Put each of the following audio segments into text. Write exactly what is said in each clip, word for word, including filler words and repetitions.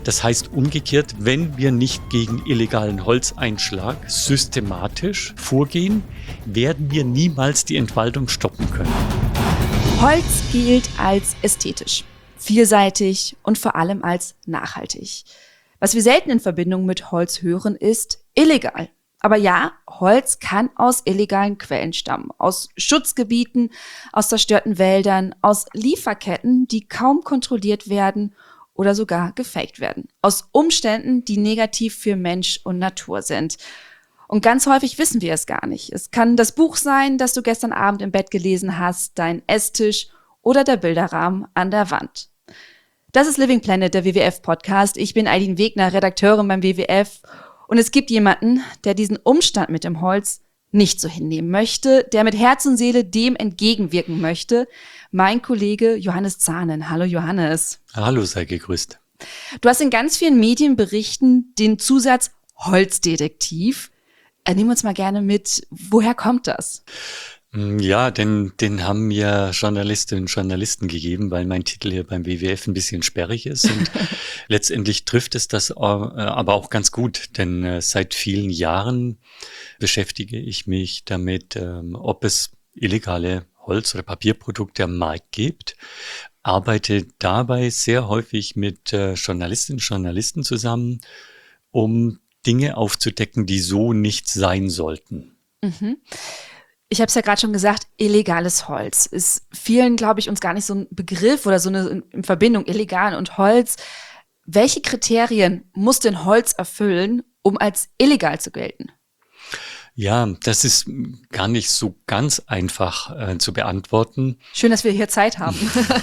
Das heißt umgekehrt, wenn wir nicht gegen illegalen Holzeinschlag systematisch vorgehen, werden wir niemals die Entwaldung stoppen können. Holz gilt als ästhetisch, vielseitig und vor allem als nachhaltig. Was wir selten in Verbindung mit Holz hören, ist illegal. Aber ja, Holz kann aus illegalen Quellen stammen, aus Schutzgebieten, aus zerstörten Wäldern, aus Lieferketten, die kaum kontrolliert werden oder sogar gefaked werden. Aus Umständen, die negativ für Mensch und Natur sind. Und ganz häufig wissen wir es gar nicht. Es kann das Buch sein, das du gestern Abend im Bett gelesen hast, dein Esstisch oder der Bilderrahmen an der Wand. Das ist Living Planet, der W W F-Podcast. Ich bin Aidin Wegner, Redakteurin beim W W F. Und es gibt jemanden, der diesen Umstand mit dem Holz nicht so hinnehmen möchte, der mit Herz und Seele dem entgegenwirken möchte. Mein Kollege Johannes Zahnen. Hallo Johannes. Hallo, sei gegrüßt. Du hast in ganz vielen Medienberichten den Zusatz Holzdetektiv. Nimm uns mal gerne mit, woher kommt das? Ja, denn den haben mir Journalistinnen und Journalisten gegeben, weil mein Titel hier beim W W F ein bisschen sperrig ist. Und letztendlich trifft es das aber auch ganz gut, denn seit vielen Jahren beschäftige ich mich damit, ob es illegale Holz- oder Papierprodukte am Markt gibt, arbeite dabei sehr häufig mit Journalistinnen und Journalisten zusammen, um Dinge aufzudecken, die so nicht sein sollten. Mhm. Ich habe es ja gerade schon gesagt, illegales Holz ist vielen, glaube ich, uns gar nicht so ein Begriff oder so eine in Verbindung illegal und Holz. Welche Kriterien muss denn Holz erfüllen, um als illegal zu gelten? Ja, das ist gar nicht so ganz einfach äh, zu beantworten. Schön, dass wir hier Zeit haben.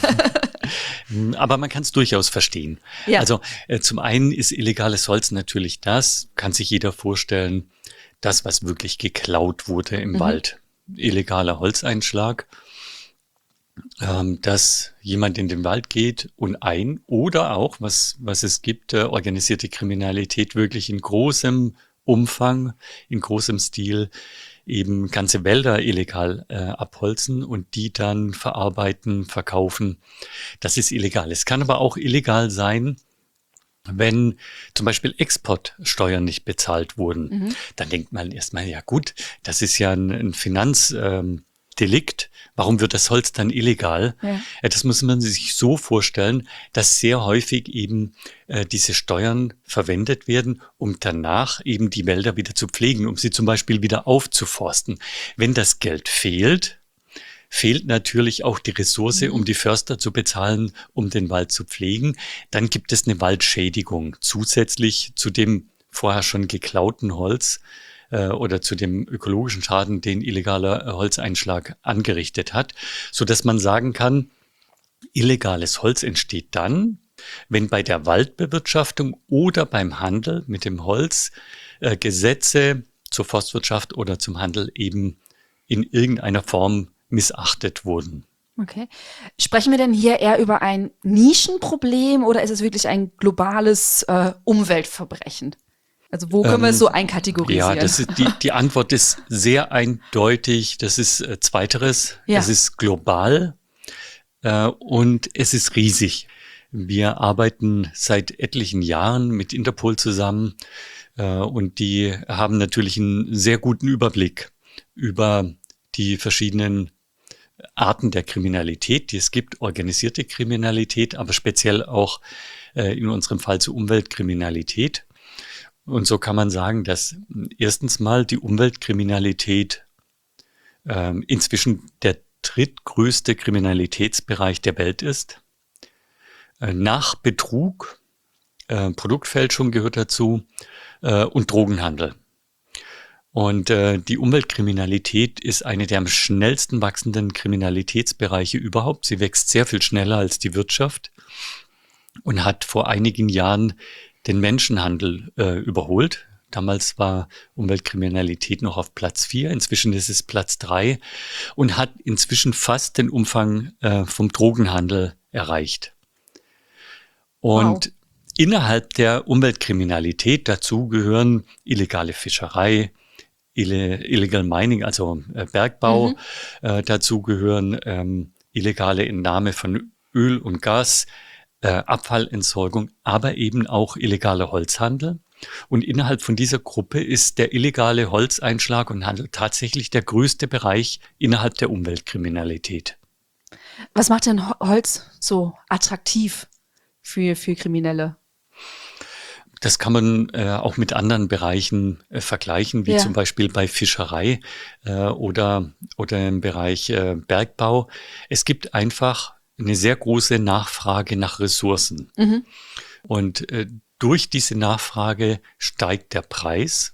Aber man kann es durchaus verstehen. Ja. Also äh, zum einen ist illegales Holz natürlich das, kann sich jeder vorstellen, das, was wirklich geklaut wurde im mhm. Wald. Illegaler Holzeinschlag, ähm, dass jemand in den Wald geht und ein oder auch, was, was es gibt, äh, organisierte Kriminalität wirklich in großem Umfang, in großem Stil eben ganze Wälder illegal äh, abholzen und die dann verarbeiten, verkaufen. Das ist illegal. Es kann aber auch illegal sein, wenn zum Beispiel Exportsteuern nicht bezahlt wurden. Mhm. Dann denkt man erstmal, ja gut, das ist ja ein, ein Finanzdelikt. Ähm, Warum wird das Holz dann illegal? Ja. Das muss man sich so vorstellen, dass sehr häufig eben äh, diese Steuern verwendet werden, um danach eben die Wälder wieder zu pflegen, um sie zum Beispiel wieder aufzuforsten. Wenn das Geld fehlt, fehlt natürlich auch die Ressource, um die Förster zu bezahlen, um den Wald zu pflegen. Dann gibt es eine Waldschädigung zusätzlich zu dem vorher schon geklauten Holz äh, oder zu dem ökologischen Schaden, den illegaler äh, Holzeinschlag angerichtet hat, so dass man sagen kann, illegales Holz entsteht dann, wenn bei der Waldbewirtschaftung oder beim Handel mit dem Holz äh, Gesetze zur Forstwirtschaft oder zum Handel eben in irgendeiner Form missachtet wurden. Okay. Sprechen wir denn hier eher über ein Nischenproblem oder ist es wirklich ein globales äh, Umweltverbrechen? Also wo können ähm, wir es so einkategorisieren? Ja, das ist die, die Antwort ist sehr eindeutig. Das ist äh, Zweiteres. Ja. Es ist global äh, und es ist riesig. Wir arbeiten seit etlichen Jahren mit Interpol zusammen äh, und die haben natürlich einen sehr guten Überblick über die verschiedenen Arten der Kriminalität, die es gibt, organisierte Kriminalität, aber speziell auch äh, in unserem Fall zur Umweltkriminalität. Und so kann man sagen, dass erstens mal die Umweltkriminalität äh, inzwischen der drittgrößte Kriminalitätsbereich der Welt ist. Äh, nach Betrug, äh, Produktfälschung gehört dazu äh, und Drogenhandel. Und äh, die Umweltkriminalität ist eine der am schnellsten wachsenden Kriminalitätsbereiche überhaupt. Sie wächst sehr viel schneller als die Wirtschaft und hat vor einigen Jahren den Menschenhandel äh, überholt. Damals war Umweltkriminalität noch auf Platz vier, inzwischen ist es Platz drei und hat inzwischen fast den Umfang äh, vom Drogenhandel erreicht. Und wow. Innerhalb der Umweltkriminalität dazu gehören illegale Fischerei, Illegal Mining, also äh, Bergbau, mhm. äh, dazu gehören ähm, illegale Entnahme von Öl und Gas, äh, Abfallentsorgung, aber eben auch illegaler Holzhandel. Und innerhalb von dieser Gruppe ist der illegale Holzeinschlag und Handel tatsächlich der größte Bereich innerhalb der Umweltkriminalität. Was macht denn Holz so attraktiv für, für Kriminelle? Das kann man äh, auch mit anderen Bereichen äh, vergleichen, wie Ja. zum Beispiel bei Fischerei äh, oder, oder im Bereich äh, Bergbau. Es gibt einfach eine sehr große Nachfrage nach Ressourcen. Mhm. Und äh, durch diese Nachfrage steigt der Preis.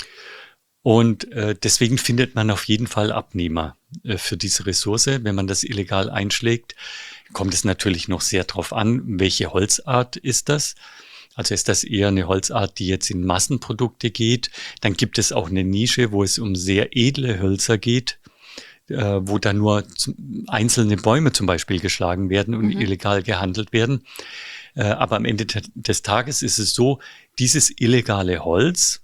Und äh, deswegen findet man auf jeden Fall Abnehmer äh, für diese Ressource. Wenn man das illegal einschlägt, kommt es natürlich noch sehr drauf an, welche Holzart ist das. Also ist das eher eine Holzart, die jetzt in Massenprodukte geht. Dann gibt es auch eine Nische, wo es um sehr edle Hölzer geht, äh, wo dann nur einzelne Bäume zum Beispiel geschlagen werden und mhm. illegal gehandelt werden. Äh, aber am Ende des Tages ist es so, dieses illegale Holz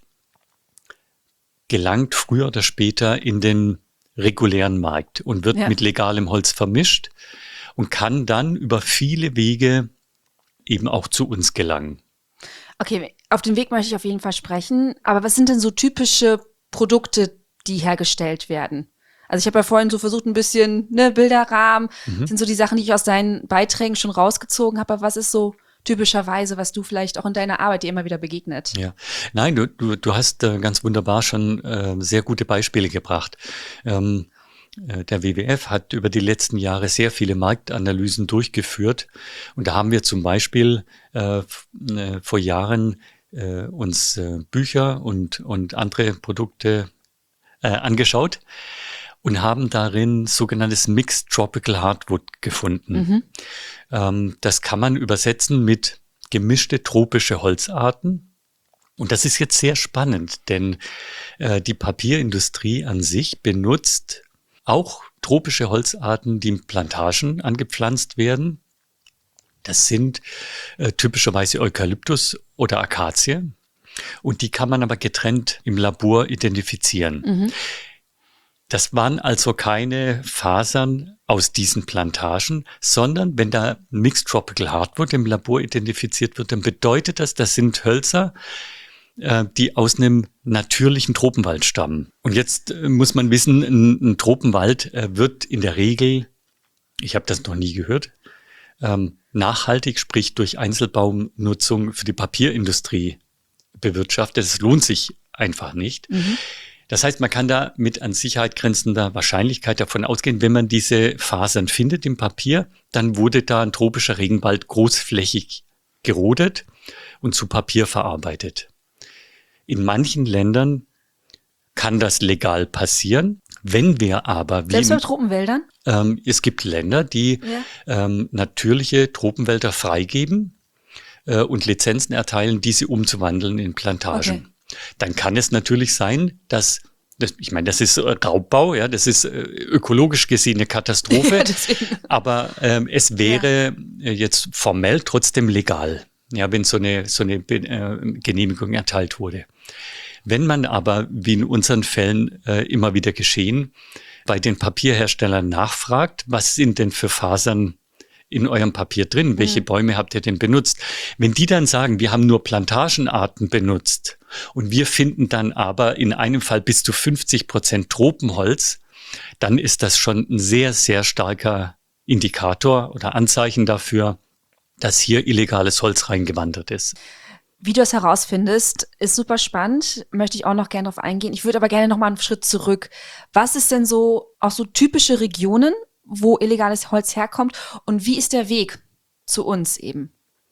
gelangt früher oder später in den regulären Markt und wird ja. mit legalem Holz vermischt und kann dann über viele Wege eben auch zu uns gelangen. Okay, auf den Weg möchte ich auf jeden Fall sprechen. Aber was sind denn so typische Produkte, die hergestellt werden? Also ich habe ja vorhin so versucht, ein bisschen ne, Bilderrahmen, mhm. sind so die Sachen, die ich aus deinen Beiträgen schon rausgezogen habe. Aber was ist so typischerweise, was du vielleicht auch in deiner Arbeit dir immer wieder begegnet? Ja, nein, du, du, du hast äh, ganz wunderbar schon äh, sehr gute Beispiele gebracht. Ähm, äh, der W W F hat über die letzten Jahre sehr viele Marktanalysen durchgeführt. Und da haben wir zum Beispiel äh, f- äh, vor Jahren äh, uns äh, Bücher und, und andere Produkte äh, angeschaut und haben darin sogenanntes Mixed Tropical Hardwood gefunden. Mhm. Ähm, das kann man übersetzen mit gemischte tropische Holzarten. Und das ist jetzt sehr spannend, denn äh, die Papierindustrie an sich benutzt auch tropische Holzarten, die in Plantagen angepflanzt werden. Das sind äh, typischerweise Eukalyptus oder Akazie. Und die kann man aber getrennt im Labor identifizieren. Mhm. Das waren also keine Fasern aus diesen Plantagen, sondern wenn da Mixed Tropical Hardwood im Labor identifiziert wird, dann bedeutet das, das sind Hölzer, äh, die aus einem natürlichen Tropenwald stammen. Und jetzt äh, muss man wissen, ein, ein Tropenwald äh, wird in der Regel, ich habe das noch nie gehört, ähm, nachhaltig, sprich durch Einzelbaumnutzung für die Papierindustrie bewirtschaftet. Das lohnt sich einfach nicht. Mhm. Das heißt, man kann da mit an Sicherheit grenzender Wahrscheinlichkeit davon ausgehen, wenn man diese Fasern findet im Papier, dann wurde da ein tropischer Regenwald großflächig gerodet und zu Papier verarbeitet. In manchen Ländern kann das legal passieren. Wenn wir aber... Wie Selbst bei im- Tropenwäldern? ähm, es gibt Länder, die Ja. ähm, natürliche Tropenwälder freigeben äh, und Lizenzen erteilen, diese umzuwandeln in Plantagen. Okay. Dann kann es natürlich sein, dass, das, ich meine, das ist äh, Raubbau, ja, das ist äh, ökologisch gesehen eine Katastrophe, Ja, deswegen. aber ähm, es wäre äh, jetzt formell trotzdem legal, ja, wenn so eine, so eine Be- äh, Genehmigung erteilt wurde. Wenn man aber, wie in unseren Fällen äh, immer wieder geschehen, bei den Papierherstellern nachfragt, was sind denn für Fasern in eurem Papier drin? Welche Mhm. Bäume habt ihr denn benutzt? Wenn die dann sagen, wir haben nur Plantagenarten benutzt und wir finden dann aber in einem Fall bis zu fünfzig Prozent Tropenholz, dann ist das schon ein sehr, sehr starker Indikator oder Anzeichen dafür, dass hier illegales Holz reingewandert ist. Wie du das herausfindest, ist super spannend. Möchte ich auch noch gerne darauf eingehen. Ich würde aber gerne noch mal einen Schritt zurück. Was ist denn so auch so typische Regionen, wo illegales Holz herkommt? Und wie ist der Weg zu uns eben?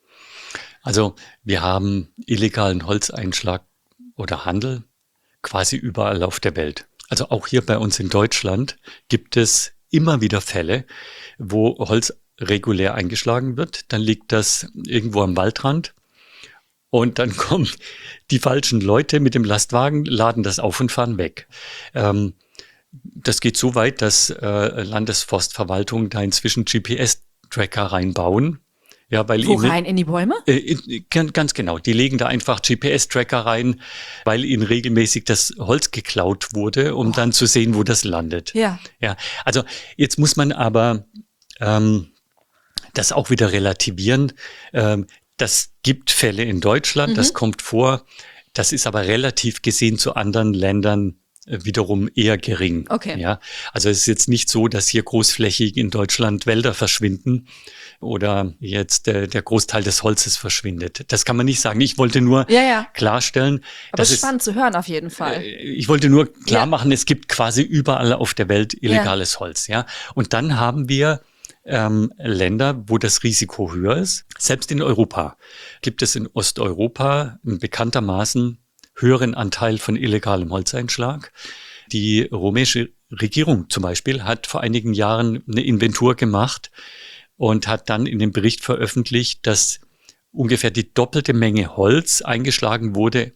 Also wir haben illegalen Holzeinschlag oder Handel quasi überall auf der Welt. Also auch hier bei uns in Deutschland gibt es immer wieder Fälle, wo Holz regulär eingeschlagen wird. Dann liegt das irgendwo am Waldrand und dann kommen die falschen Leute mit dem Lastwagen, laden das auf und fahren weg. Ähm, das geht so weit, dass äh, Landesforstverwaltungen da inzwischen G P S-Tracker reinbauen. Ja, weil Wo ihnen, rein? In die Bäume? äh, in- gan- ganz genau, die legen da einfach G P S-Tracker rein, weil ihnen regelmäßig das Holz geklaut wurde, um dann zu sehen, wo das landet. Ja. Ja, also jetzt muss man aber ähm, das auch wieder relativieren. Ähm, das gibt Fälle in Deutschland, mhm. das kommt vor. Das ist aber relativ gesehen zu anderen Ländern wiederum eher gering. Okay. Ja, also es ist jetzt nicht so, dass hier großflächig in Deutschland Wälder verschwinden oder jetzt äh, der Großteil des Holzes verschwindet. Das kann man nicht sagen. Ich wollte nur ja, ja. klarstellen. Aber es ist spannend zu hören auf jeden Fall. Äh, ich wollte nur klar ja. machen, es gibt quasi überall auf der Welt illegales ja. Holz. Ja, und dann haben wir ähm, Länder, wo das Risiko höher ist. Selbst in Europa gibt es in Osteuropa einen bekanntermaßen höheren Anteil von illegalem Holzeinschlag. Die rumänische Regierung zum Beispiel hat vor einigen Jahren eine Inventur gemacht und hat dann in dem Bericht veröffentlicht, dass ungefähr die doppelte Menge Holz eingeschlagen wurde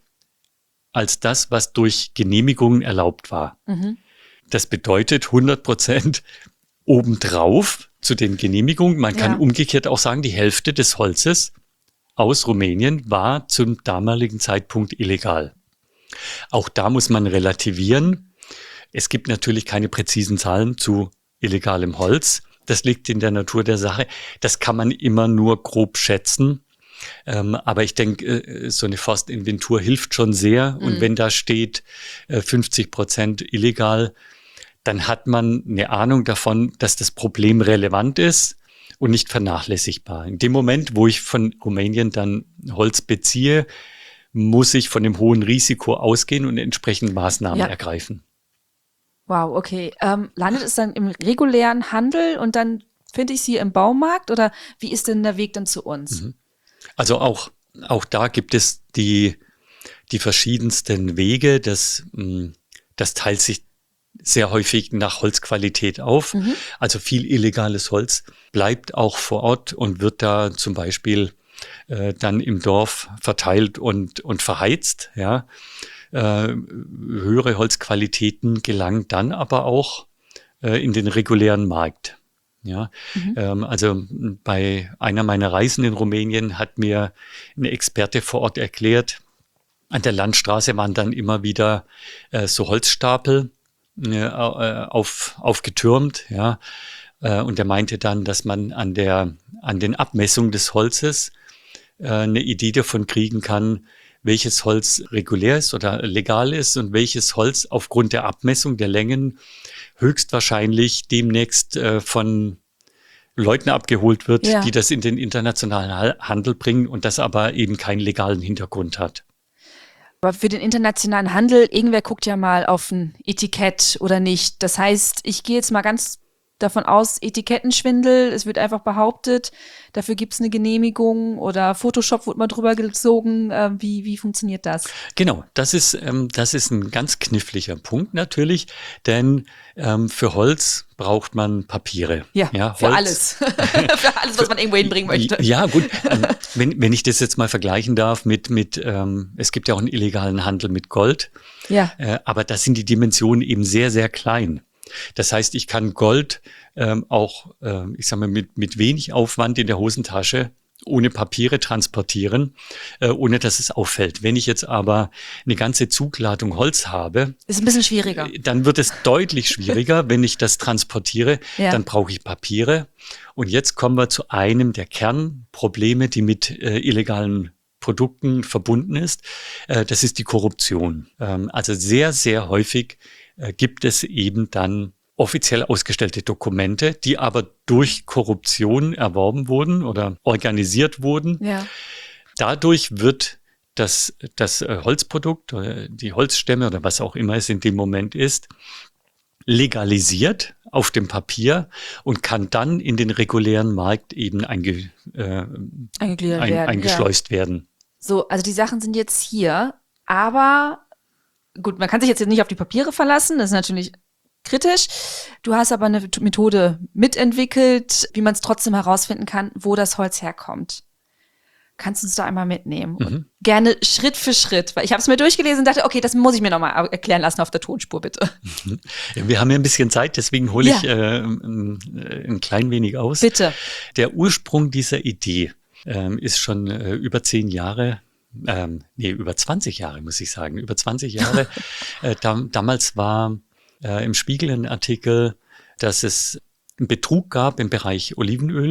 als das, was durch Genehmigungen erlaubt war. Mhm. Das bedeutet hundert Prozent obendrauf zu den Genehmigungen. Man kann ja. umgekehrt auch sagen, die Hälfte des Holzes aus Rumänien war zum damaligen Zeitpunkt illegal. Auch da muss man relativieren. Es gibt natürlich keine präzisen Zahlen zu illegalem Holz. Das liegt in der Natur der Sache. Das kann man immer nur grob schätzen. Ähm, aber ich denke, so eine Forstinventur hilft schon sehr. Mhm. Und wenn da steht äh, fünfzig Prozent illegal, dann hat man eine Ahnung davon, dass das Problem relevant ist und nicht vernachlässigbar. In dem Moment, wo ich von Rumänien dann Holz beziehe, muss ich von dem hohen Risiko ausgehen und entsprechend Maßnahmen ja. ergreifen. Wow, okay. Ähm, landet es dann im regulären Handel und dann finde ich sie im Baumarkt oder wie ist denn der Weg dann zu uns? Mhm. Also auch, auch da gibt es die, die verschiedensten Wege. Das, das teilt sich sehr häufig nach Holzqualität auf. Mhm. Also viel illegales Holz bleibt auch vor Ort und wird da zum Beispiel äh, dann im Dorf verteilt und, und verheizt. Ja. Äh, höhere Holzqualitäten gelangen dann aber auch äh, in den regulären Markt. Ja. Mhm. Ähm, also bei einer meiner Reisen in Rumänien hat mir eine Experte vor Ort erklärt, an der Landstraße waren dann immer wieder äh, so Holzstapel auf, aufgetürmt, ja. Und er meinte dann, dass man an der, an den Abmessungen des Holzes äh, eine Idee davon kriegen kann, welches Holz regulär ist oder legal ist und welches Holz aufgrund der Abmessung der Längen höchstwahrscheinlich demnächst äh, von Leuten abgeholt wird, ja. die das in den internationalen Handel bringen und das aber eben keinen legalen Hintergrund hat. Aber für den internationalen Handel, irgendwer guckt ja mal auf ein Etikett oder nicht. Das heißt, ich gehe jetzt mal ganz davon aus, Etikettenschwindel, es wird einfach behauptet, dafür gibt es eine Genehmigung oder Photoshop wird mal drüber gezogen. Äh, wie, wie funktioniert das? Genau, das ist, ähm, das ist ein ganz kniffliger Punkt natürlich, denn ähm, für Holz braucht man Papiere. Ja, ja für Holz. alles. Für alles, was man irgendwo hinbringen möchte. Ja, gut. Ähm, wenn, wenn ich das jetzt mal vergleichen darf mit, mit ähm, es gibt ja auch einen illegalen Handel mit Gold. Ja. Äh, aber da sind die Dimensionen eben sehr, sehr klein. Das heißt, ich kann Gold ähm, auch, äh, ich sag mal, mit, mit wenig Aufwand in der Hosentasche ohne Papiere transportieren, äh, ohne dass es auffällt. Wenn ich jetzt aber eine ganze Zugladung Holz habe, ist ein bisschen schwieriger. Äh, dann wird es deutlich schwieriger, wenn ich das transportiere. Ja. Dann brauche ich Papiere. Und jetzt kommen wir zu einem der Kernprobleme, die mit äh, illegalen Produkten verbunden ist. Äh, das ist die Korruption. Ähm, also sehr, sehr häufig äh, gibt es eben dann offiziell ausgestellte Dokumente, die aber durch Korruption erworben wurden oder organisiert wurden. Ja. Dadurch wird das, das Holzprodukt oder die Holzstämme oder was auch immer es in dem Moment ist, legalisiert auf dem Papier und kann dann in den regulären Markt eben einge, äh, ein, werden, eingeschleust ja. werden. So, also die Sachen sind jetzt hier, aber gut, man kann sich jetzt nicht auf die Papiere verlassen, das ist natürlich kritisch. Du hast aber eine Methode mitentwickelt, wie man es trotzdem herausfinden kann, wo das Holz herkommt. Kannst du uns da einmal mitnehmen? Mhm. Gerne Schritt für Schritt, weil ich habe es mir durchgelesen und dachte, okay, das muss ich mir nochmal erklären lassen auf der Tonspur, bitte. Ja, wir haben ja ein bisschen Zeit, deswegen hole ja. ich äh, ein, ein klein wenig aus. Bitte. Der Ursprung dieser Idee ähm, ist schon äh, über zehn Jahre Ähm, nee, über zwanzig Jahre, muss ich sagen. Über zwanzig Jahre. äh, da, damals war äh, im Spiegel ein Artikel, dass es einen Betrug gab im Bereich Olivenöl.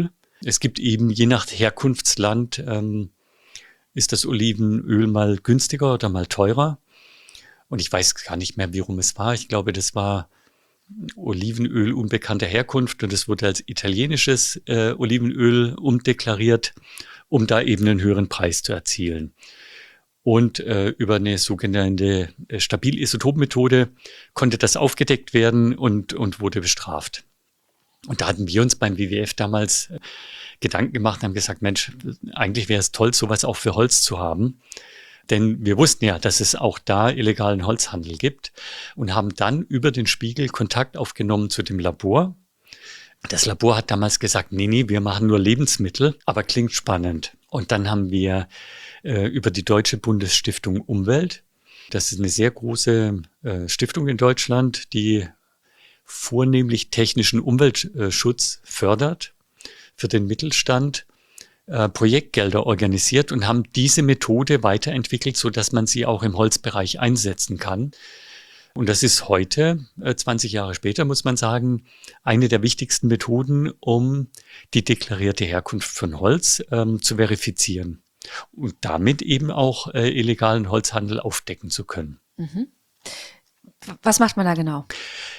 Es gibt eben je nach Herkunftsland, ähm, ist das Olivenöl mal günstiger oder mal teurer. Und ich weiß gar nicht mehr, warum es war. Ich glaube, das war Olivenöl unbekannter Herkunft und es wurde als italienisches äh, Olivenöl umdeklariert, um da eben einen höheren Preis zu erzielen. Und äh, über eine sogenannte äh, Stabilisotop-Methode konnte das aufgedeckt werden und, und wurde bestraft. Und da hatten wir uns beim W W F damals äh, Gedanken gemacht und haben gesagt, Mensch, eigentlich wäre es toll, sowas auch für Holz zu haben. Denn wir wussten ja, dass es auch da illegalen Holzhandel gibt und haben dann über den Spiegel Kontakt aufgenommen zu dem Labor. Das Labor hat damals gesagt, nee, nee, wir machen nur Lebensmittel, aber klingt spannend. Und dann haben wir äh, über die Deutsche Bundesstiftung Umwelt, das ist eine sehr große äh, Stiftung in Deutschland, die vornehmlich technischen Umweltschutz fördert für den Mittelstand, äh, Projektgelder organisiert und haben diese Methode weiterentwickelt, so dass man sie auch im Holzbereich einsetzen kann. Und das ist heute, äh, zwanzig Jahre später, muss man sagen, eine der wichtigsten Methoden, um die deklarierte Herkunft von Holz ähm, zu verifizieren und damit eben auch äh, illegalen Holzhandel aufdecken zu können. Mhm. Was macht man da genau?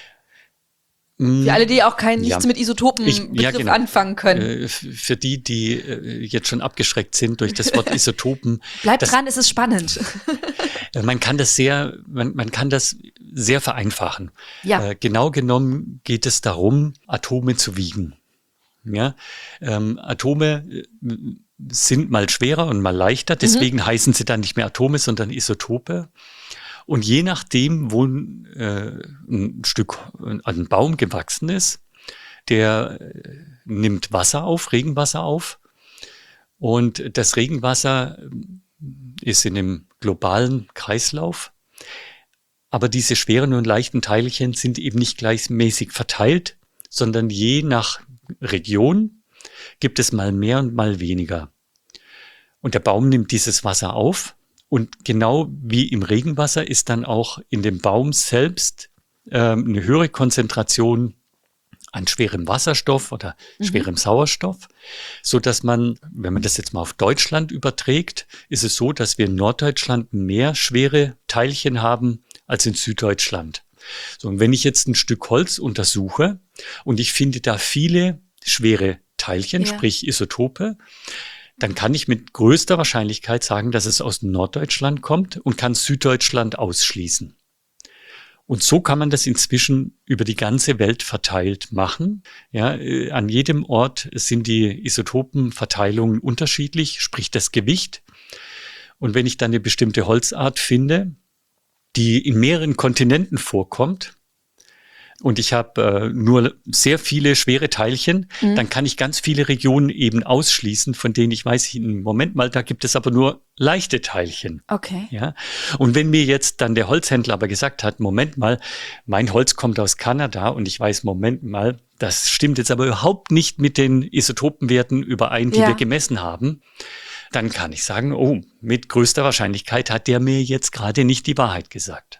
Für alle, die auch kein nichts ja. mit Isotopenbegriff ja, genau. anfangen können. Äh, für die, die äh, jetzt schon abgeschreckt sind durch das Wort Isotopen. Bleibt das, dran, es ist spannend. man kann das sehr, man, man kann das sehr vereinfachen. Ja. Äh, genau genommen geht es darum, Atome zu wiegen. Ja, ähm, Atome sind mal schwerer und mal leichter, deswegen mhm. heißen sie dann nicht mehr Atome, sondern Isotope. Und je nachdem, wo äh, ein Stück, ein Baum gewachsen ist, der äh, nimmt Wasser auf, Regenwasser auf. Und das Regenwasser ist in einem globalen Kreislauf. Aber diese schweren und leichten Teilchen sind eben nicht gleichmäßig verteilt, sondern je nach Region gibt es mal mehr und mal weniger. Und der Baum nimmt dieses Wasser auf. Und genau wie im Regenwasser ist dann auch in dem Baum selbst ähm, eine höhere Konzentration an schwerem Wasserstoff oder mhm. schwerem Sauerstoff, so dass man, wenn man das jetzt mal auf Deutschland überträgt, ist es so, dass wir in Norddeutschland mehr schwere Teilchen haben als in Süddeutschland. So, und wenn ich jetzt ein Stück Holz untersuche und ich finde da viele schwere Teilchen, ja. sprich Isotope, dann kann ich mit größter Wahrscheinlichkeit sagen, dass es aus Norddeutschland kommt und kann Süddeutschland ausschließen. Und so kann man das inzwischen über die ganze Welt verteilt machen. Ja, äh, an jedem Ort sind die Isotopenverteilungen unterschiedlich, sprich das Gewicht. Und wenn ich dann eine bestimmte Holzart finde, die in mehreren Kontinenten vorkommt, und ich habe äh, nur sehr viele schwere Teilchen, mhm. dann kann ich ganz viele Regionen eben ausschließen, von denen ich weiß, im Moment mal, da gibt es aber nur leichte Teilchen. Okay. Ja? Und wenn mir jetzt dann der Holzhändler aber gesagt hat, Moment mal, mein Holz kommt aus Kanada und ich weiß, Moment mal, das stimmt jetzt aber überhaupt nicht mit den Isotopenwerten überein, die ja. wir gemessen haben, dann kann ich sagen, oh, mit größter Wahrscheinlichkeit hat der mir jetzt gerade nicht die Wahrheit gesagt.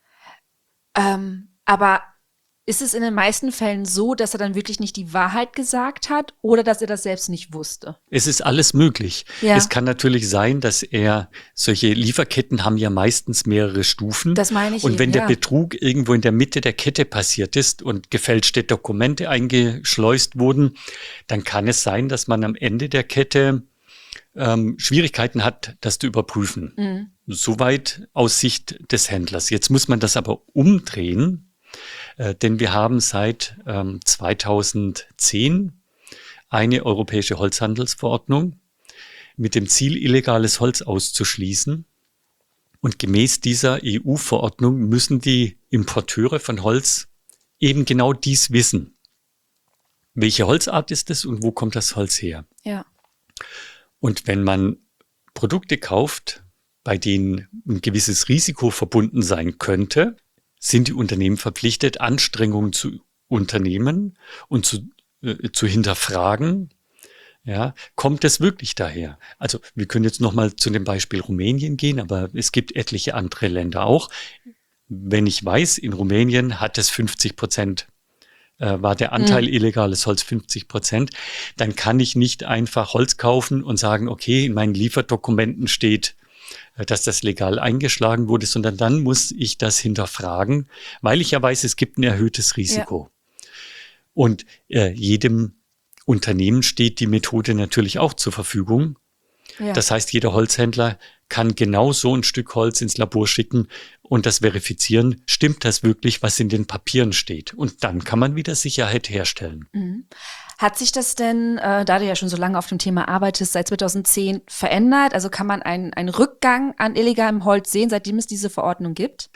Ähm, aber ist es in den meisten Fällen so, dass er dann wirklich nicht die Wahrheit gesagt hat oder dass er das selbst nicht wusste? Es ist alles möglich. Ja. Es kann natürlich sein, dass er, solche Lieferketten haben ja meistens mehrere Stufen. Das meine ich. Und wenn eben, der ja. Betrug irgendwo in der Mitte der Kette passiert ist und gefälschte Dokumente eingeschleust wurden, dann kann es sein, dass man am Ende der Kette ähm, Schwierigkeiten hat, das zu überprüfen. Mhm. Soweit aus Sicht des Händlers. Jetzt muss man das aber umdrehen. Äh, denn wir haben seit ähm, zweitausendzehn eine europäische Holzhandelsverordnung mit dem Ziel, illegales Holz auszuschließen. Und gemäß dieser E U-Verordnung müssen die Importeure von Holz eben genau dies wissen. Welche Holzart ist es und wo kommt das Holz her? Ja. Und wenn man Produkte kauft, bei denen ein gewisses Risiko verbunden sein könnte, sind die Unternehmen verpflichtet, Anstrengungen zu unternehmen und zu, äh, zu hinterfragen, ja, kommt es wirklich daher? Also wir können jetzt nochmal zu dem Beispiel Rumänien gehen, aber es gibt etliche andere Länder auch. Wenn ich weiß, in Rumänien hat es fünfzig Prozent äh, war der Anteil Mhm. illegales Holz fünfzig Prozent, dann kann ich nicht einfach Holz kaufen und sagen, okay, in meinen Lieferdokumenten steht, äh, dass das legal eingeschlagen wurde, sondern dann muss ich das hinterfragen, weil ich ja weiß, es gibt ein erhöhtes Risiko. Und äh, jedem Unternehmen steht die Methode natürlich auch zur Verfügung. Ja. Das heißt, jeder Holzhändler kann genau so ein Stück Holz ins Labor schicken und das verifizieren. Stimmt das wirklich, was in den Papieren steht? Und dann kann man wieder Sicherheit herstellen. Mhm. Hat sich das denn, äh, da du ja schon so lange auf dem Thema arbeitest, seit zweitausendzehn verändert? Also kann man einen, einen Rückgang an illegalem Holz sehen, seitdem es diese Verordnung gibt?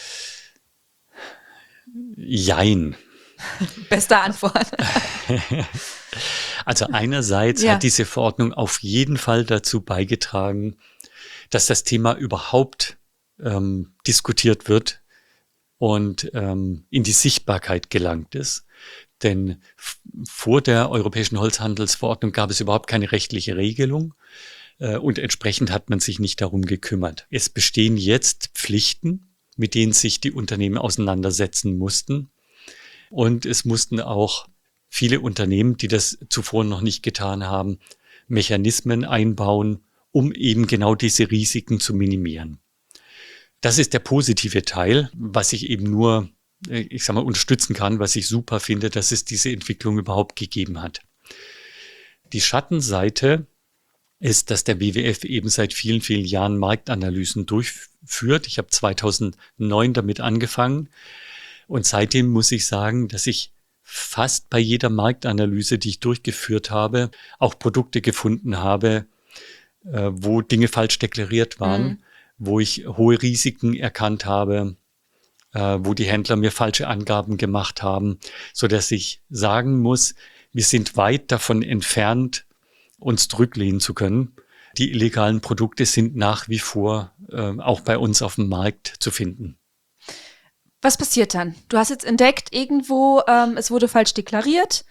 Jein. Beste Antwort. Also einerseits Ja. hat diese Verordnung auf jeden Fall dazu beigetragen, dass das Thema überhaupt ähm, diskutiert wird und ähm, in die Sichtbarkeit gelangt ist. Denn f- vor der Europäischen Holzhandelsverordnung gab es überhaupt keine rechtliche Regelung äh, und entsprechend hat man sich nicht darum gekümmert. Es bestehen jetzt Pflichten, mit denen sich die Unternehmen auseinandersetzen mussten. Und es mussten auch viele Unternehmen, die das zuvor noch nicht getan haben, Mechanismen einbauen, um eben genau diese Risiken zu minimieren. Das ist der positive Teil, was ich eben nur, äh, ich sag mal, unterstützen kann, was ich super finde, dass es diese Entwicklung überhaupt gegeben hat. Die Schattenseite ist, dass der W W F eben seit vielen, vielen Jahren Marktanalysen durchführt. Ich habe zweitausendneun damit angefangen. Und seitdem muss ich sagen, dass ich fast bei jeder Marktanalyse, die ich durchgeführt habe, auch Produkte gefunden habe, äh, wo Dinge falsch deklariert waren, Mhm. wo ich hohe Risiken erkannt habe, äh, wo die Händler mir falsche Angaben gemacht haben, so dass ich sagen muss, wir sind weit davon entfernt, uns zurücklehnen zu können. Die illegalen Produkte sind nach wie vor äh, auch bei uns auf dem Markt zu finden. Was passiert dann? Du hast jetzt entdeckt, irgendwo, ähm, es wurde falsch deklariert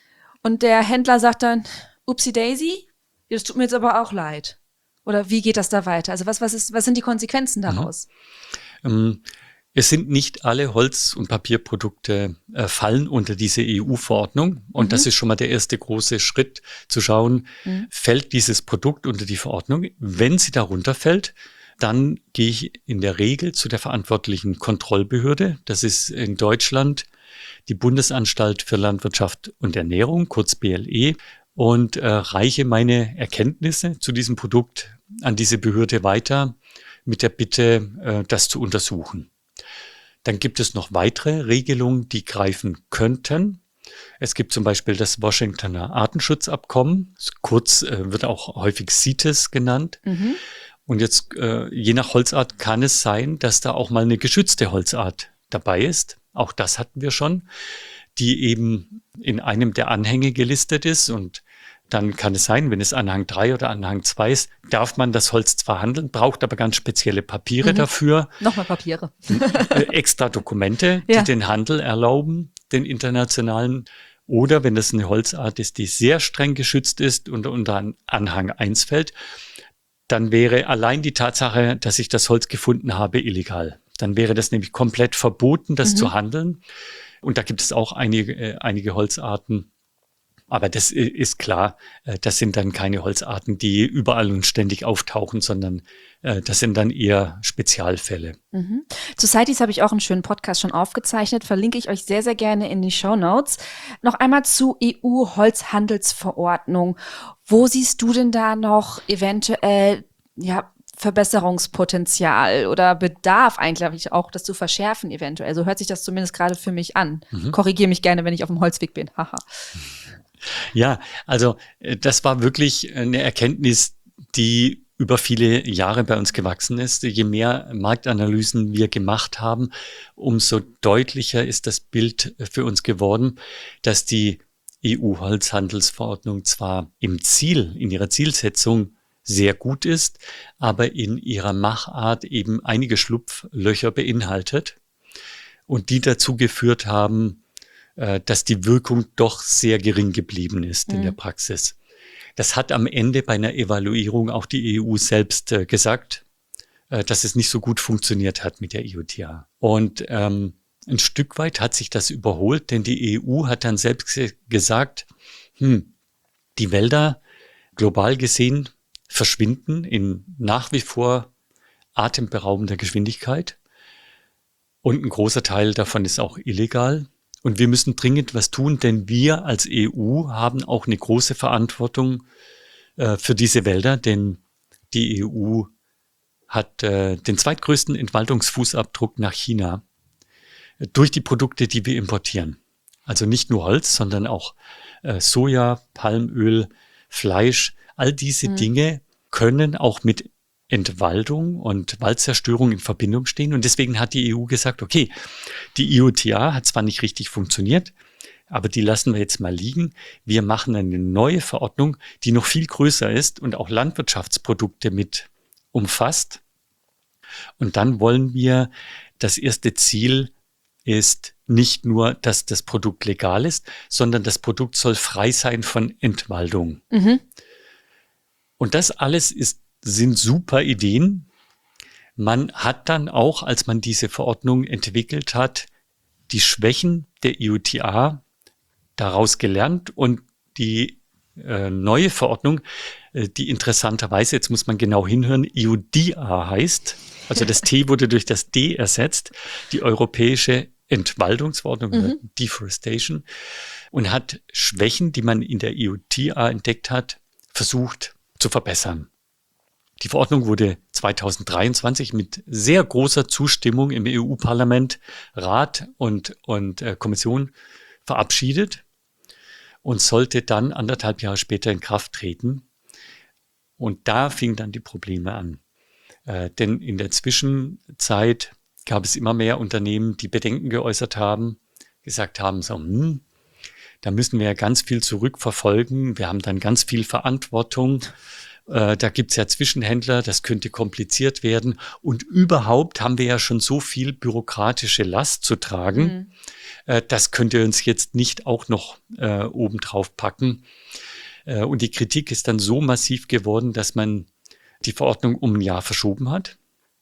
und der Händler sagt dann, upsie daisy, das tut mir jetzt aber auch leid. Oder wie geht das da weiter? Also was, was, ist, was sind die Konsequenzen daraus? Ähm, es sind nicht alle Holz- und Papierprodukte äh, fallen unter diese E U-Verordnung. Und Mhm. das ist schon mal der erste große Schritt, zu schauen, Mhm. fällt dieses Produkt unter die Verordnung? Wenn sie darunter fällt, dann gehe ich in der Regel zu der verantwortlichen Kontrollbehörde. Das ist in Deutschland die Bundesanstalt für Landwirtschaft und Ernährung, kurz B L E, und äh, reiche meine Erkenntnisse zu diesem Produkt an diese Behörde weiter mit der Bitte, äh, das zu untersuchen. Dann gibt es noch weitere Regelungen, die greifen könnten. Es gibt zum Beispiel das Washingtoner Artenschutzabkommen, kurz äh, wird auch häufig CITES genannt. Mhm. Und jetzt, äh, je nach Holzart kann es sein, dass da auch mal eine geschützte Holzart dabei ist. Auch das hatten wir schon, die eben in einem der Anhänge gelistet ist. Und dann kann es sein, wenn es Anhang drei oder Anhang zwei ist, darf man das Holz zwar handeln, braucht aber ganz spezielle Papiere Mhm. dafür, Nochmal Papiere. äh, extra Dokumente, die Ja. den Handel erlauben, den internationalen. Oder wenn das eine Holzart ist, die sehr streng geschützt ist und unter Anhang eins fällt, dann wäre allein die Tatsache, dass ich das Holz gefunden habe, illegal. Dann wäre das nämlich komplett verboten, das Mhm. zu handeln. Und da gibt es auch einige, äh, einige Holzarten. Aber das äh, ist klar, äh, das sind dann keine Holzarten, die überall und ständig auftauchen, sondern äh, das sind dann eher Spezialfälle. Mhm. Zu CITES habe ich auch einen schönen Podcast schon aufgezeichnet, verlinke ich euch sehr, sehr gerne in die Shownotes. Noch einmal zu E U-Holzhandelsverordnung. Wo siehst du denn da noch eventuell ja, Verbesserungspotenzial oder Bedarf eigentlich auch, das zu verschärfen eventuell? So hört sich das zumindest gerade für mich an. Mhm. Korrigiere mich gerne, wenn ich auf dem Holzweg bin. Haha. Ja, also äh, das war wirklich eine Erkenntnis, die über viele Jahre bei uns gewachsen ist. Je mehr Marktanalysen wir gemacht haben, umso deutlicher ist das Bild für uns geworden, dass die E U-Holzhandelsverordnung zwar im Ziel, in ihrer Zielsetzung sehr gut ist, aber in ihrer Machart eben einige Schlupflöcher beinhaltet und die dazu geführt haben, dass die Wirkung doch sehr gering geblieben ist in Mhm. der Praxis. Das hat am Ende bei einer Evaluierung auch die E U selbst äh, gesagt, äh, dass es nicht so gut funktioniert hat mit der I O T A. Und ähm, ein Stück weit hat sich das überholt, denn die E U hat dann selbst gesagt, hm, die Wälder global gesehen verschwinden in nach wie vor atemberaubender Geschwindigkeit und ein großer Teil davon ist auch illegal. Und wir müssen dringend was tun, denn wir als E U haben auch eine große Verantwortung äh, für diese Wälder, denn die E U hat äh, den zweitgrößten Entwaldungsfußabdruck nach China äh, durch die Produkte, die wir importieren. Also nicht nur Holz, sondern auch äh, Soja, Palmöl, Fleisch. All diese mhm. Dinge können auch mit Entwaldung und Waldzerstörung in Verbindung stehen. Und deswegen hat die E U gesagt, okay, die I U T A hat zwar nicht richtig funktioniert, aber die lassen wir jetzt mal liegen. Wir machen eine neue Verordnung, die noch viel größer ist und auch Landwirtschaftsprodukte mit umfasst. Und dann wollen wir, das erste Ziel ist nicht nur, dass das Produkt legal ist, sondern das Produkt soll frei sein von Entwaldung. Mhm. Und das alles ist sind super Ideen. Man hat dann auch, als man diese Verordnung entwickelt hat, die Schwächen der I U T A daraus gelernt und die äh, neue Verordnung, äh, die interessanterweise, jetzt muss man genau hinhören, I U D A heißt, also das T wurde durch das D ersetzt, die Europäische Entwaldungsverordnung, mhm. Deforestation, und hat Schwächen, die man in der I U T A entdeckt hat, versucht zu verbessern. Die Verordnung wurde zweitausenddreiundzwanzig mit sehr großer Zustimmung im E U-Parlament, Rat und, und äh, Kommission verabschiedet und sollte dann anderthalb Jahre später in Kraft treten. Und da fingen dann die Probleme an. Äh, denn in der Zwischenzeit gab es immer mehr Unternehmen, die Bedenken geäußert haben, gesagt haben, so, hm, da müssen wir ja ganz viel zurückverfolgen. Wir haben dann ganz viel Verantwortung. Äh, da gibt's ja Zwischenhändler, das könnte kompliziert werden. Und überhaupt haben wir ja schon so viel bürokratische Last zu tragen. Mhm. Äh, das könnte uns jetzt nicht auch noch äh, obendrauf packen. Äh, und die Kritik ist dann so massiv geworden, dass man die Verordnung um ein Jahr verschoben hat.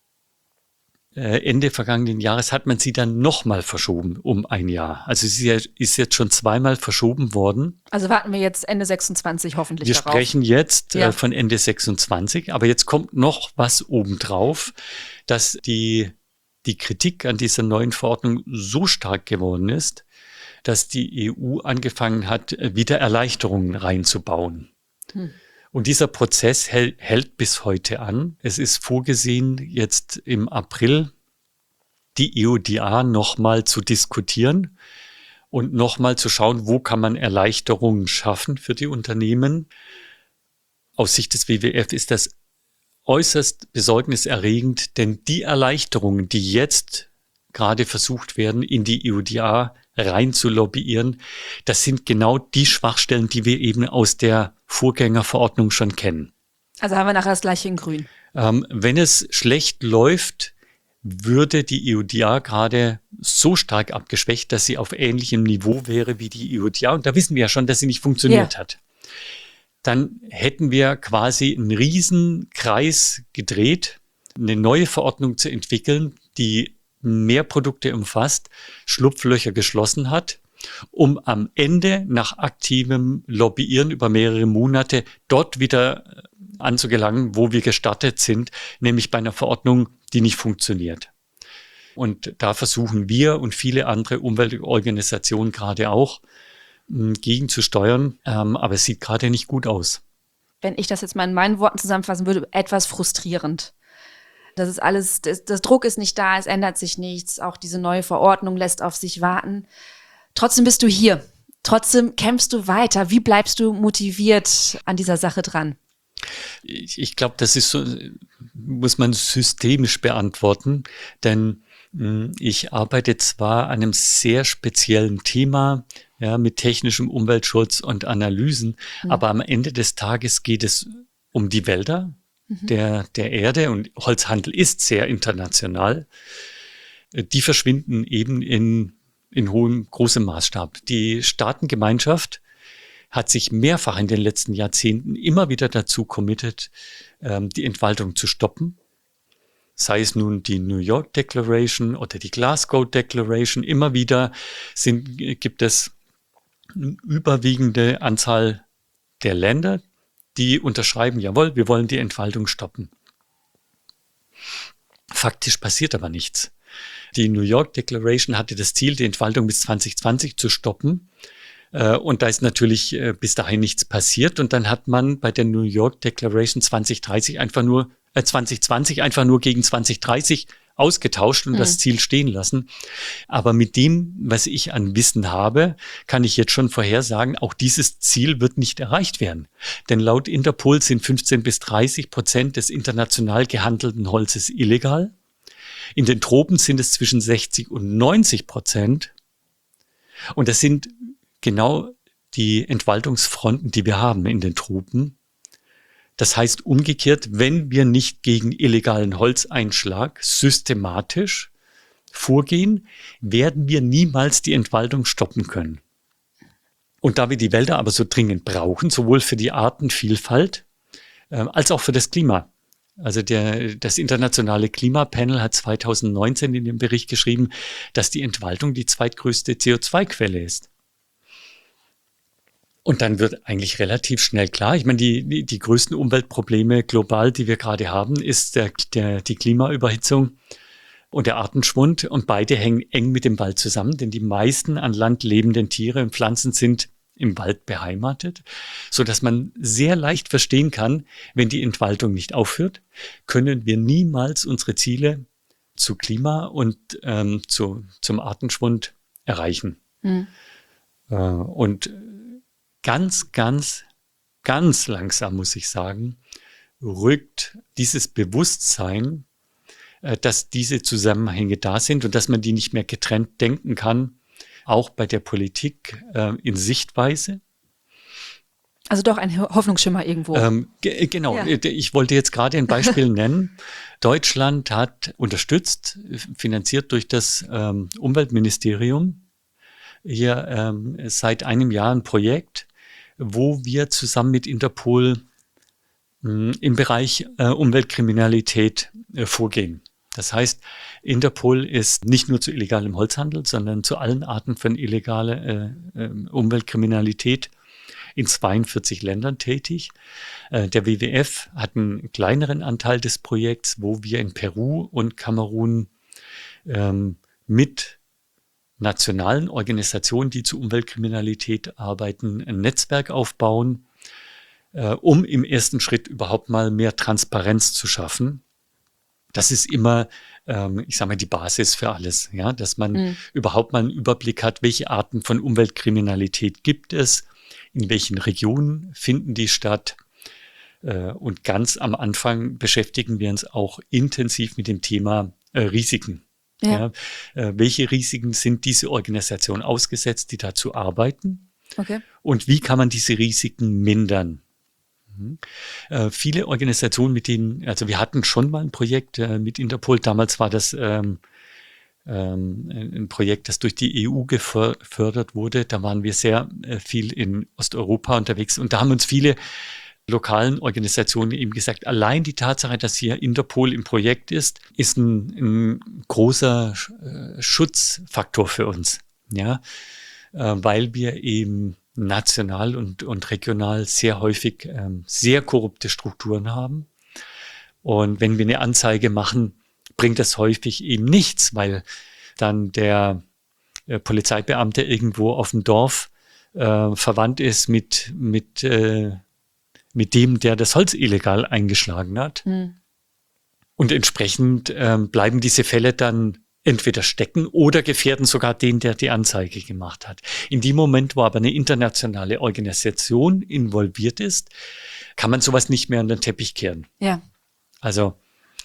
Ende vergangenen Jahres hat man sie dann nochmal verschoben um ein Jahr. Also sie ist jetzt schon zweimal verschoben worden. Also warten wir jetzt Ende sechsundzwanzig hoffentlich wir darauf. Wir sprechen jetzt ja. äh, von Ende sechsundzwanzig, aber jetzt kommt noch was obendrauf, dass die, die Kritik an dieser neuen Verordnung so stark geworden ist, dass die E U angefangen hat, wieder Erleichterungen reinzubauen. Hm. Und dieser Prozess hält, hält bis heute an. Es ist vorgesehen, jetzt im April die I U D A nochmal zu diskutieren und nochmal zu schauen, wo kann man Erleichterungen schaffen für die Unternehmen. Aus Sicht des W W F ist das äußerst besorgniserregend, denn die Erleichterungen, die jetzt gerade versucht werden, in die I U D A rein zu lobbyieren, das sind genau die Schwachstellen, die wir eben aus der Vorgängerverordnung schon kennen. Also haben wir nachher das gleiche in Grün. Ähm, wenn es schlecht läuft, würde die I U D A gerade so stark abgeschwächt, dass sie auf ähnlichem Niveau wäre wie die I U D A. Und da wissen wir ja schon, dass sie nicht funktioniert ja. hat. Dann hätten wir quasi einen riesen Kreis gedreht, eine neue Verordnung zu entwickeln, die mehr Produkte umfasst, Schlupflöcher geschlossen hat, um am Ende nach aktivem Lobbyieren über mehrere Monate dort wieder anzugelangen, wo wir gestartet sind, nämlich bei einer Verordnung, die nicht funktioniert. Und da versuchen wir und viele andere Umweltorganisationen gerade auch gegenzusteuern, aber es sieht gerade nicht gut aus. Wenn ich das jetzt mal in meinen Worten zusammenfassen würde, etwas frustrierend. Das ist alles, das, das Druck ist nicht da, es ändert sich nichts. Auch diese neue Verordnung lässt auf sich warten. Trotzdem bist du hier. Trotzdem kämpfst du weiter. Wie bleibst du motiviert an dieser Sache dran? Ich, ich glaube, das ist so, muss man systemisch beantworten, denn mh, ich arbeite zwar an einem sehr speziellen Thema, ja, mit technischem Umweltschutz und Analysen, mhm. aber am Ende des Tages geht es um die Wälder Der, der Erde, und Holzhandel ist sehr international, die verschwinden eben in, in hohem, großem Maßstab. Die Staatengemeinschaft hat sich mehrfach in den letzten Jahrzehnten immer wieder dazu committed, ähm, die Entwaldung zu stoppen. sei es nun die New York Declaration oder die Glasgow Declaration, immer wieder sind, gibt es eine überwiegende Anzahl der Länder, die unterschreiben, jawohl, wir wollen die Entwaldung stoppen. Faktisch passiert aber nichts. Die New York Declaration hatte das Ziel, die Entwaldung bis zwanzig zwanzig zu stoppen. Und da ist natürlich bis dahin nichts passiert. Und dann hat man bei der New York Declaration zwanzig dreißig einfach nur, äh, zwanzig zwanzig einfach nur gegen zwanzig dreißig ausgetauscht und mhm. das Ziel stehen lassen. Aber mit dem, was ich an Wissen habe, kann ich jetzt schon vorhersagen, auch dieses Ziel wird nicht erreicht werden. Denn laut Interpol sind fünfzehn bis dreißig Prozent des international gehandelten Holzes illegal. In den Tropen sind es zwischen sechzig und neunzig Prozent. Und das sind genau die Entwaldungsfronten, die wir haben in den Tropen. Das heißt umgekehrt, wenn wir nicht gegen illegalen Holzeinschlag systematisch vorgehen, werden wir niemals die Entwaldung stoppen können. Und da wir die Wälder aber so dringend brauchen, sowohl für die Artenvielfalt äh, als auch für das Klima. Also der, das internationale Klimapanel hat zwanzig neunzehn in dem Bericht geschrieben, dass die Entwaldung die zweitgrößte C O zwei Quelle ist. Und dann wird eigentlich relativ schnell klar, ich meine, die, die, die größten Umweltprobleme global, die wir gerade haben, ist der, der, die Klimaüberhitzung und der Artenschwund. Und beide hängen eng mit dem Wald zusammen, denn die meisten an Land lebenden Tiere und Pflanzen sind im Wald beheimatet, so dass man sehr leicht verstehen kann, wenn die Entwaldung nicht aufhört, können wir niemals unsere Ziele zu Klima und ähm, zu, zum Artenschwund erreichen. Mhm. Äh, und Ganz, ganz, ganz langsam, muss ich sagen, rückt dieses Bewusstsein, dass diese Zusammenhänge da sind und dass man die nicht mehr getrennt denken kann, auch bei der Politik in Sichtweise. Also doch ein Hoffnungsschimmer irgendwo. Ähm, g- genau, ja. Ich wollte jetzt gerade ein Beispiel nennen. Deutschland hat unterstützt, finanziert durch das ähm, Umweltministerium, hier ähm, seit einem Jahr ein Projekt, wo wir zusammen mit Interpol mh, im Bereich äh, Umweltkriminalität äh, vorgehen. Das heißt, Interpol ist nicht nur zu illegalem Holzhandel, sondern zu allen Arten von illegaler äh, äh, Umweltkriminalität in zweiundvierzig Ländern tätig. Äh, der W W F hat einen kleineren Anteil des Projekts, wo wir in Peru und Kamerun ähm, mit nationalen Organisationen, die zu Umweltkriminalität arbeiten, ein Netzwerk aufbauen, äh, um im ersten Schritt überhaupt mal mehr Transparenz zu schaffen. Das ist immer, ähm, ich sage mal, die Basis für alles, ja, dass man mhm. überhaupt mal einen Überblick hat, welche Arten von Umweltkriminalität gibt es, in welchen Regionen finden die statt. Äh, und ganz am Anfang beschäftigen wir uns auch intensiv mit dem Thema äh, Risiken. Ja. Ja, äh, welche Risiken sind diese Organisationen ausgesetzt, die dazu arbeiten? Okay. Und wie kann man diese Risiken mindern? Mhm. Äh, viele Organisationen, mit denen, also wir hatten schon mal ein Projekt äh, mit Interpol, damals war das ähm, ähm, ein Projekt, das durch die E U gefördert wurde. Da waren wir sehr äh, viel in Osteuropa unterwegs und da haben uns viele lokalen Organisationen eben gesagt, allein die Tatsache, dass hier Interpol im Projekt ist, ist ein, ein großer äh, Schutzfaktor für uns, ja, äh, weil wir eben national und, und regional sehr häufig ähm, sehr korrupte Strukturen haben. Und wenn wir eine Anzeige machen, bringt das häufig eben nichts, weil dann der äh, Polizeibeamte irgendwo auf dem Dorf äh, verwandt ist mit, mit äh, mit dem, der das Holz illegal eingeschlagen hat. Mhm. Und entsprechend ähm, bleiben diese Fälle dann entweder stecken oder gefährden sogar den, der die Anzeige gemacht hat. In dem Moment, wo aber eine internationale Organisation involviert ist, kann man sowas nicht mehr an den Teppich kehren. Ja. Also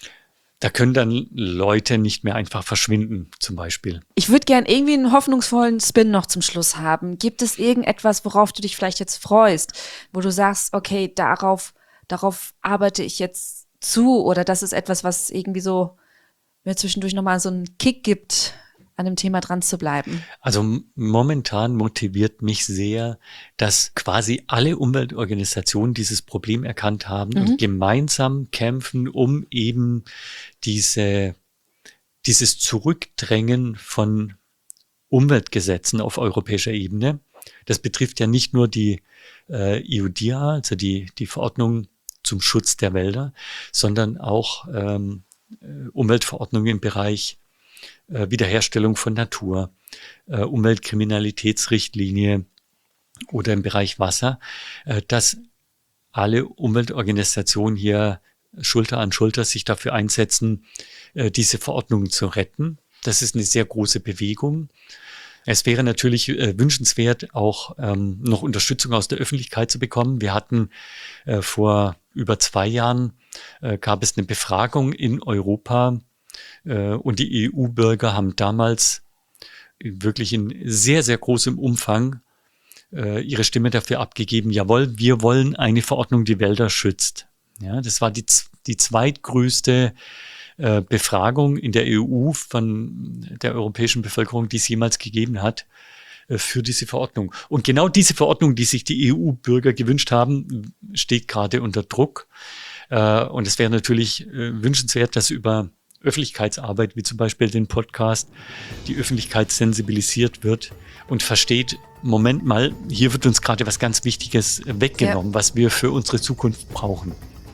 da können dann Leute nicht mehr einfach verschwinden, zum Beispiel. Ich würde gern irgendwie einen hoffnungsvollen Spin noch zum Schluss haben. Gibt es irgendetwas, worauf du dich vielleicht jetzt freust, wo du sagst, okay, darauf, darauf arbeite ich jetzt zu, oder das ist etwas, was irgendwie so mir zwischendurch nochmal so einen Kick gibt, an dem Thema dran zu bleiben? Also momentan motiviert mich sehr, dass quasi alle Umweltorganisationen dieses Problem erkannt haben mhm. und gemeinsam kämpfen, um eben diese, dieses Zurückdrängen von Umweltgesetzen auf europäischer Ebene. Das betrifft ja nicht nur die äh, E U D I A, also die, die Verordnung zum Schutz der Wälder, sondern auch ähm, Umweltverordnungen im Bereich äh, Wiederherstellung von Natur, äh, Umweltkriminalitätsrichtlinie oder im Bereich Wasser, äh, dass alle Umweltorganisationen hier Schulter an Schulter sich dafür einsetzen, äh, diese Verordnungen zu retten. Das ist eine sehr große Bewegung. Es wäre natürlich äh, wünschenswert, auch ähm, noch Unterstützung aus der Öffentlichkeit zu bekommen. Wir hatten äh, vor über zwei Jahren, äh, gab es eine Befragung in Europa äh, und die E U-Bürger haben damals wirklich in sehr, sehr großem Umfang äh, ihre Stimme dafür abgegeben, jawohl, wir wollen eine Verordnung, die Wälder schützt. Ja, das war die, die zweitgrößte Befragung in der E U von der europäischen Bevölkerung, die es jemals gegeben hat, für diese Verordnung. Und genau diese Verordnung, die sich die E U-Bürger gewünscht haben, steht gerade unter Druck. Und es wäre natürlich wünschenswert, dass über Öffentlichkeitsarbeit, wie zum Beispiel den Podcast, die Öffentlichkeit sensibilisiert wird und versteht, Moment mal, hier wird uns gerade was ganz Wichtiges weggenommen, ja. was wir für unsere Zukunft brauchen.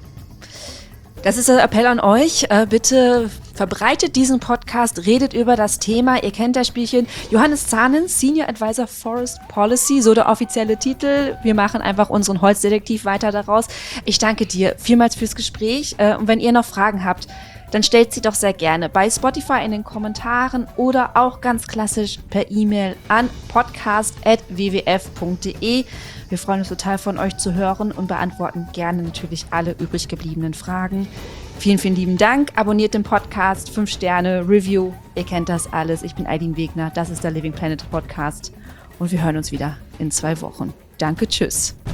Das ist der Appell an euch. Äh, bitte verbreitet diesen Podcast, redet über das Thema. Ihr kennt das Spielchen. Johannes Zahnens, Senior Advisor Forest Policy, so der offizielle Titel. Wir machen einfach unseren Holzdetektiv weiter daraus. Ich danke dir vielmals fürs Gespräch. Äh, und wenn ihr noch Fragen habt, dann stellt sie doch sehr gerne bei Spotify in den Kommentaren oder auch ganz klassisch per E-Mail an podcast at w w f punkt d e. Wir freuen uns total von euch zu hören und beantworten gerne natürlich alle übrig gebliebenen Fragen. Vielen, vielen lieben Dank. Abonniert den Podcast, fünf Sterne, Review. Ihr kennt das alles. Ich bin Aidin Wegner. Das ist der Living Planet Podcast. Und wir hören uns wieder in zwei Wochen. Danke, tschüss.